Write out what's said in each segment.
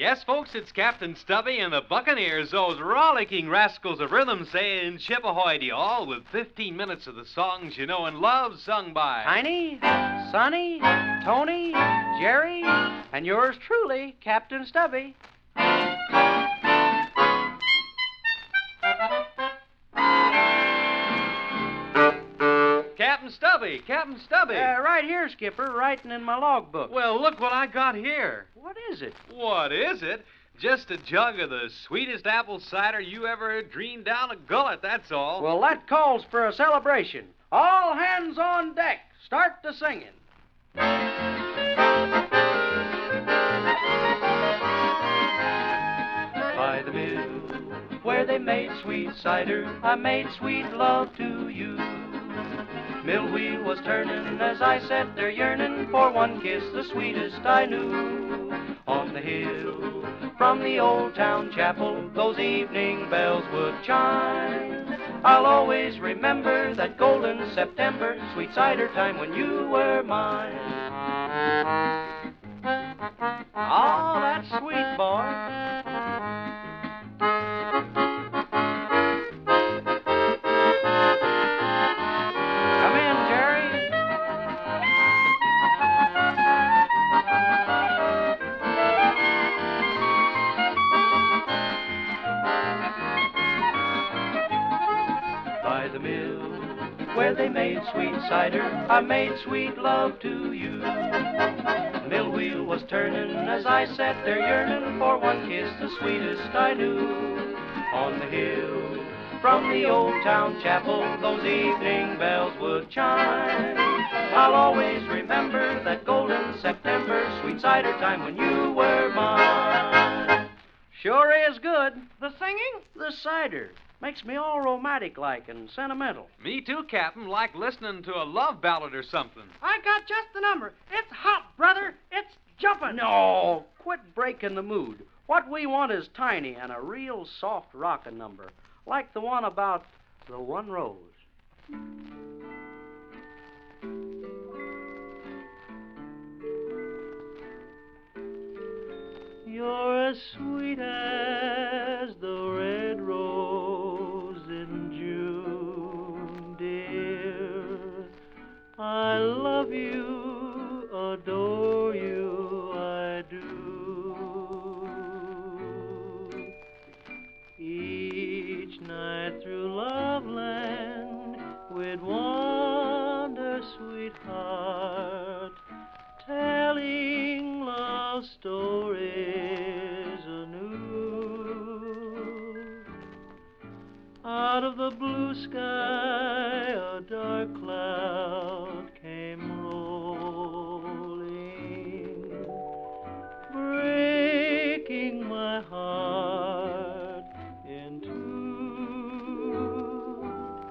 Yes, folks, it's Captain Stubby and the Buccaneers, those rollicking rascals of rhythm, saying ship ahoy to you all with 15 minutes of the songs you know and love, sung by Tiny, Sonny, Tony, Jerry, and yours truly, Captain Stubby. Captain Stubby, Captain Stubby. Right here, Skipper, writing in my logbook. Well, look what I got here. What is it? What is it? Just a jug of the sweetest apple cider you ever dreamed down a gullet, that's all. Well, that calls for a celebration. All hands on deck. Start the singing. By the mill where they made sweet cider, I made sweet love to you. Mill wheel was turning as I sat there yearning for one kiss, the sweetest I knew. On the hill from the old town chapel, those evening bells would chime. I'll always remember that golden September, sweet cider time when you were mine. Oh, that's sweet, boy. Where they made sweet cider, I made sweet love to you. Mill wheel was turning as I sat there yearning for one kiss, the sweetest I knew. On the hill from the old town chapel, those evening bells would chime. I'll always remember that golden September, sweet cider time when you were mine. Sure is good. The singing? The cider. Makes me all romantic-like and sentimental. Me too, Captain. Like listening to a love ballad or something. I got just the number. It's hot, brother. It's jumping. No, quit breaking the mood. What we want is tiny and a real soft rockin' number, like the one about the one rose. You're as sweet as the red rose in June, dear. I love you, adore you, I do. Each night through Loveland we'd wander, sweetheart, telling love stories anew. Out of the blue sky a dark cloud came rolling, breaking my heart in two.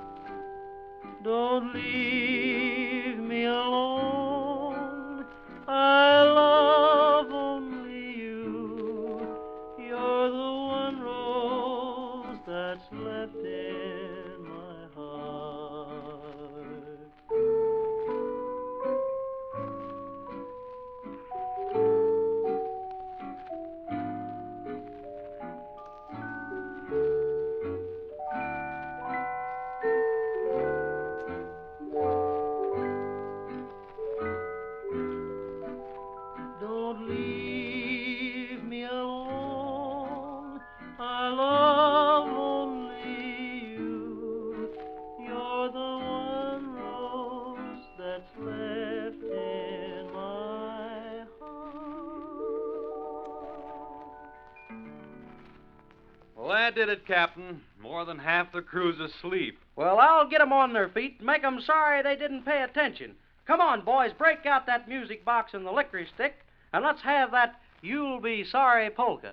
Don't leave me alone, I love only you. You're the one rose that's left in my heart. Don't leave me alone, I love only you. You're the one rose that's left in my heart. Well, that did it, Captain. More than half the crew's asleep. Well, I'll get 'em on their feet and make 'em sorry they didn't pay attention. Come on, boys, break out that music box and the licorice stick, and let's have that You'll Be Sorry polka.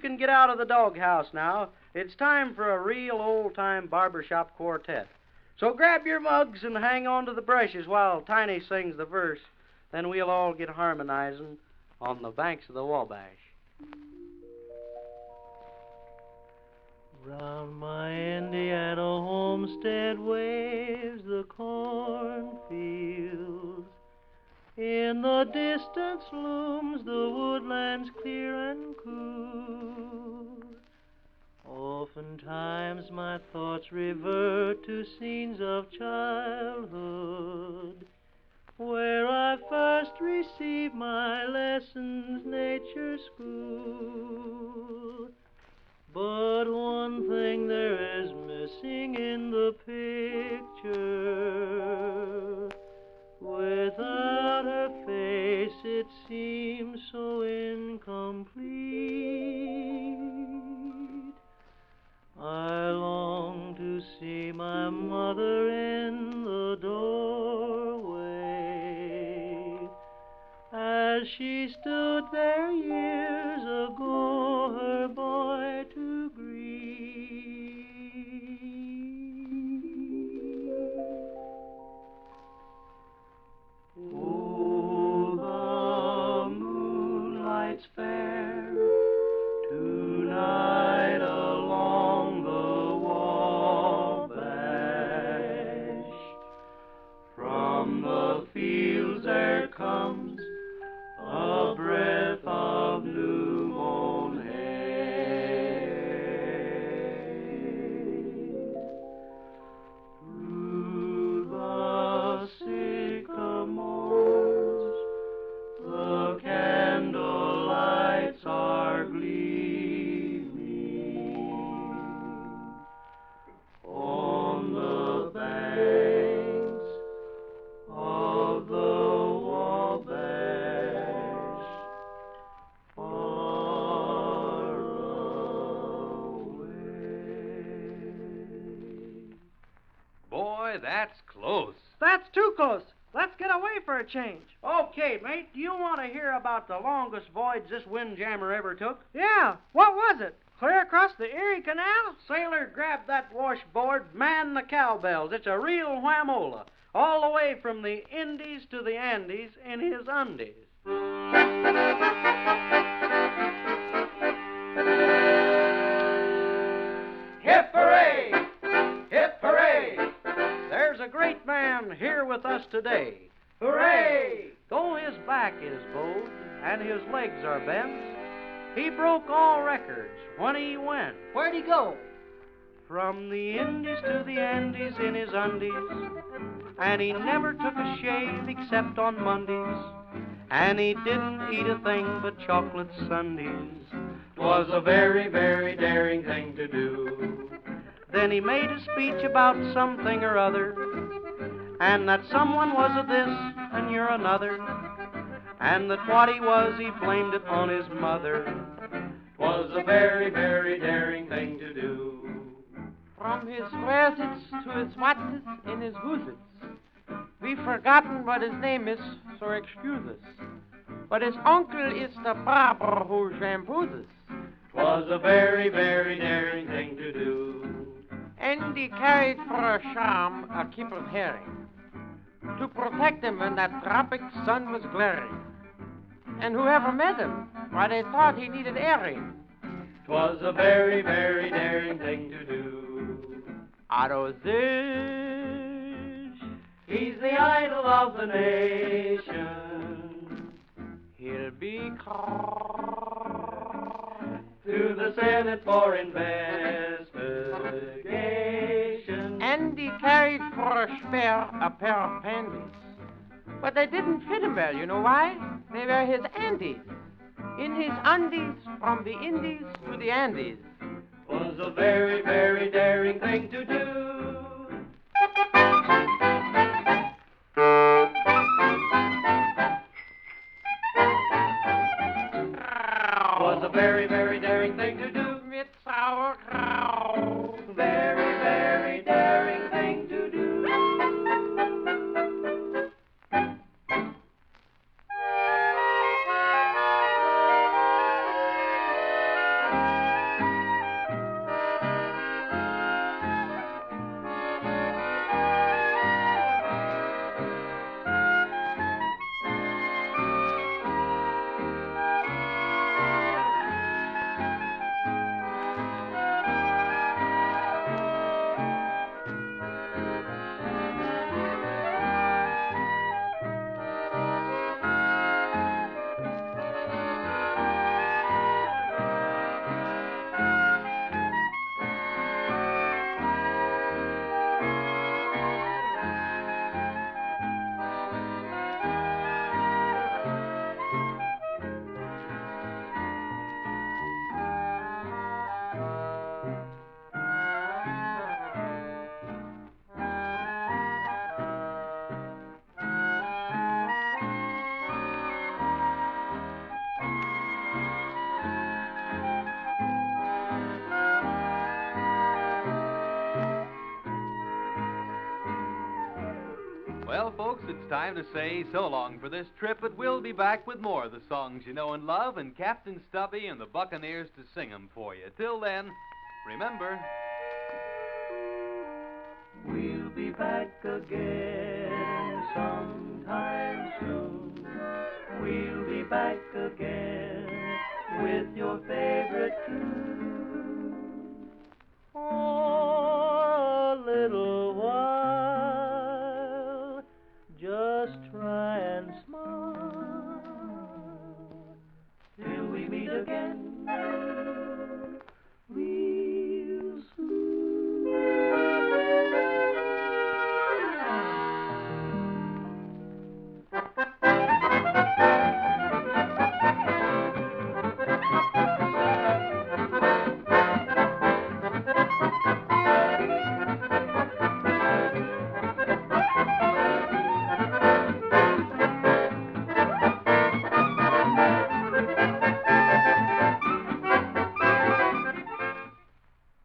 can get out of the doghouse now. It's time for a real old-time barbershop quartet. So grab your mugs and hang on to the brushes while Tiny sings the verse. Then we'll all get harmonizing on the banks of the Wabash. Round my Indiana homestead waves the cornfields. In the distance looms the woodlands clear and cool. Oftentimes my thoughts revert to scenes of childhood, where I first received my lessons, nature school. But one thing there is missing in the picture. Without her face it seems so incomplete. I long to see my mother in the doorway, as she stood there years ago, her boy to greet. Oh, the moonlight's fair tonight along the Wabash. From the fields there comes a breath of new mown hay. Through the sycamores the candle lights are gleaming. On the banks of the Wabash, far away. Boy, that's close. That's too close. Let's get away for a change. Okay, mate, do you want to hear about the longest voyage this windjammer ever took? Yeah, what was it? Clear across the Erie Canal? Sailor, grab that washboard, man the cowbells. It's a real whamola. All the way from the Indies to the Andes in his undies. Hip hooray! Hip hooray! There's a great man here with us today. Hooray! Though his back is bowed and his legs are bent, he broke all records when he went. Where'd he go? From the Indies to the Andes in his undies, and he never took a shave except on Mondays, and he didn't eat a thing but chocolate sundaes. 'Twas a very, very daring thing to do. Then he made a speech about something or other, and that someone was a this and you're another, and that what he was, he blamed it on his mother. 'Twas a very, very daring thing to do. From his wheresits to his whatses in his whosits. We've forgotten what his name is, so excuse us. But his uncle is the barber who shampoos us. 'Twas a very, very daring thing to do. And he carried for a charm a kippered herring, to protect him when that tropic sun was glaring. And whoever met him, why, they thought he needed airing. 'Twas a very, very daring thing to do. Otto Zish, He's the idol of the nation. he'll be To the Senate for investigation. And he carried for a spare a pair of panties. But they didn't fit him well, you know why? They were his Andes. In his undies from the Indies to the Andes. Was a very, very daring thing to do. Was a very, very daring thing to do. With sauerkraut. Very, very daring thing to do. Well, folks, it's time to say so long for this trip, but we'll be back with more of the songs you know and love, and Captain Stubby and the Buccaneers to sing 'em for you. Till then, remember... We'll be back again sometime soon. We'll be back again with your favorite tune.